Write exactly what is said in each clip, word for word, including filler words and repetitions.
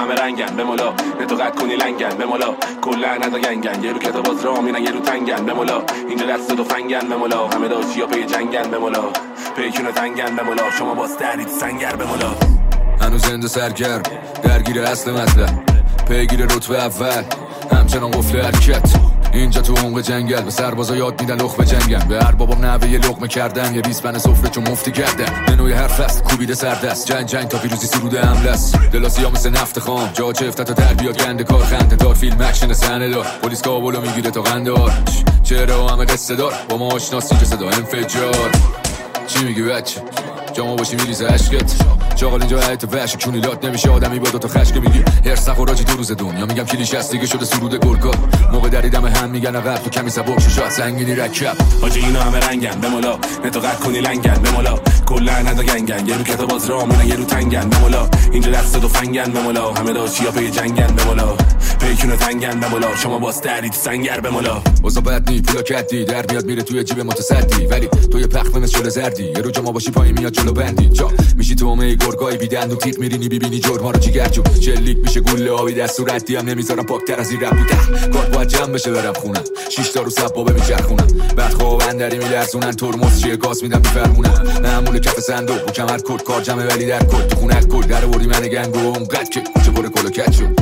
همه رنگن به مولا نه تو قد کنی لنگن به مولا کلا ندا گنگن یه رو کتاب باز راه میرن یه رو تنگن به مولا اینجا دست تو فنگن به مولا همه داشیا پی جنگن به مولا پیکونو تنگن به مولا شما باز درید سنگر به مولا هنوز زنده سرگرم درگیر اصل مطلب پیگیر رتبه اول همچنان قفل حرکت اینجا تو عمق جنگل به سربازا یاد میدن لقمه جنگن به هر بابام نوه یه لقمه کردن یه ریسمن سفره چون مفتی کردن منوی هر فصل کوبیده سردست جنگ جنگ تا پیروزی سروده حمله است دلاسی ها مثل نفت خام جا چه افتت و تربیات گنده کار خنده دار فیلم اکشن صحنه دار پلیس کابلو میگیره تا قندار چهره همه قصه دار با ما آشناسی که صدا انفجار چی میگی بچه جامو باشی میریزه عشقت چاقال اینجا حیط وحش کونیلات نمیشه آدمی با دوتا خشک میگی هر سخوراجی دو روز دنیا میگم کلیش هست دیگه شده سرود گرگا موقع دریدم هم میگن عقب تو کمی سبک شاد سنگینی رکب حاجی اینا همه رنگن به مولا نه تو قد کنی لنگن به مولا کلا ندا گنگن یه رو کتاب باز راه میرن یه رو تنگن به مولا اینجا دست تو فنگن به مولا همه داشیا پی جنگن به مولا پیکونو تنگن به مولا شما باز درید سنگر به مولا واسه بد نی پولا کدی در میاد میره توی جیب متصدی ولی تو یه پخ مثل شل زردی یه رو جما باشی پای میاد جلو بندی جا میشی تو اومه گرگای بیدند و تیغ میرینی ببینی جرما رو جیگرجو چلیک میشه گوله آبی دست صورتی هم نمیذارم پاکتر از این رپ بوده کار باید جمع بشه برم خونم شش تا رو سبابه میچرخونم بعد خواب اندری میلرزونن ترمز چیه گاز میدم میفرمونم معمول کف صندوق و کمر کد کار جمع ولی در کد تو خونه کد در آوردی من گنگ و اونقدر که کوچه پر کلوکت شد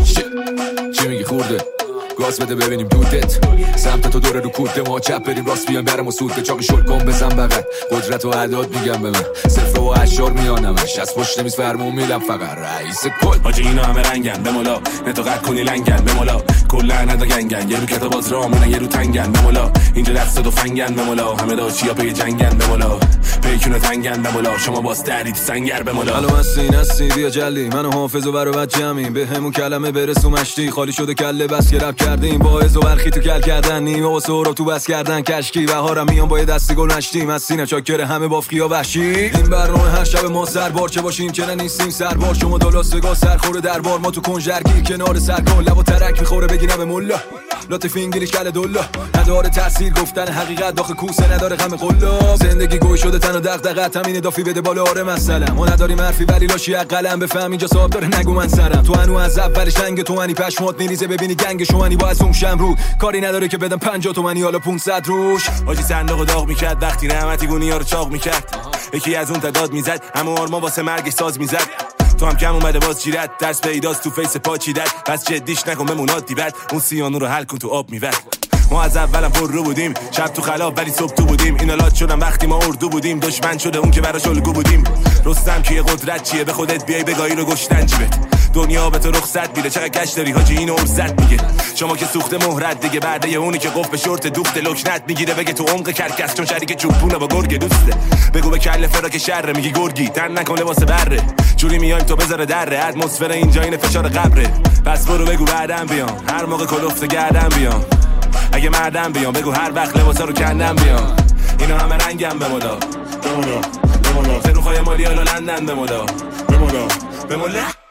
چی میگی خورده گاز بده ببینیم دودت سمت تو دوره رو کوده ما چپ بریم راست بیان برم و سود چاقی شل کن بزن بغل قدرت و اعداد میگم به من صفر و اشار میانمش از پشت میز فرمون میلم فقط رئیس کل حاجی اینا همه رنگن به مولا نه تو قد کنی لنگن به مولا کلا ندا گنگن یه رو کتاب باز راه میرن یه رو تنگن به مولا اینجا دست تو فنگن به مولا همه داشیا پی جنگن به مولا پیکونو تنگن به مولا شما باز درید سنگر به مولا الو هستی نستی بیا جلی منو حافظ و برو بچ جمعیم به همون کلمه برسو مشتی خالی شده کله بس گرب کردیم با از و برخی تو کل کردن نیم و سورا تو بس کردن کشکی بهارم میام با دستی گل نشتیم از سینه چاکر همه بافقیا وحشی این برنامه هر شب ما سربار چه باشیم چه نیستیم سربار شما دلاستگا سرخور دربار ما تو کنجرگی کنار سرکن لب و ترک میخوره بگینم مولا لطف انگلیش کله دولا نداره تاثیر گفتن حقیقت داخل کوسه نداره غم قلا زندگی گوی شده تن و دغدغه همین دافی بده بالا آره مثلا ما نداریم حرفی ولی لاشی قلم بفهم اینجا صاحب داره نگو من سرم تو انو از اولش تنگ تو منی پشمات میریزه ببینی گنگ شوانی با از اون شمرو کاری نداره که بدم پنجاه تومانی حالا پانصد روش حاجی صندوق داغ میکرد وقتی رحمتی گونی‌ها رو چاق میکرد یکی از اون تداد میزد اما آرما واسه مرگش ساز میزد تو هم کم اومده باز جیرت درس پیداست تو فیس پا چیدت پس جدیش نکن بمونات دیبت اون سیانو رو حل کن تو آب میور ما از اولم پر رو بودیم شب تو خلاب ولی صبح تو بودیم اینا لات شدن وقتی ما اردو بودیم دشمن شده اون که براش الگو بودیم رستم که قدرت چیه به خودت بیای بگاهی رو گشتن جیبت دنیا به تو رخصت میده چقدر کش داری حاجی اینو ارزت میگه شما که سوخته مهرت دیگه بعد یه اونی که قف به شورت دوخت لکنت میگیره بگه تو عمق کرکس چون شریک چوبونه با گرگ دوسته بگو به کله فراک شر میگی گرگی تن نکن لباس بره جوری میایم تو بذاره دره اتمسفر اینجا این فشار قبره پس برو بگو بعدم بیام هر موقع کلفت گردم بیام اگه مردم بیام بگو هر وقت لباسا رو کندم بیام اینا همه رنگم به مولا به مولا به مولا سروخای مالی حالا لندن به مولا به مولا به مولا